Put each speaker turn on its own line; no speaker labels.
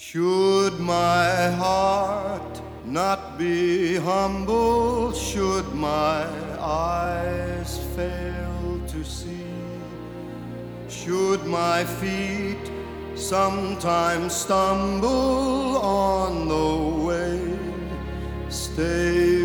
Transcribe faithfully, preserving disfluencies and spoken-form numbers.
Should my heart not be humble, should my eyes fail to see, should my feet sometimes stumble on the way, stay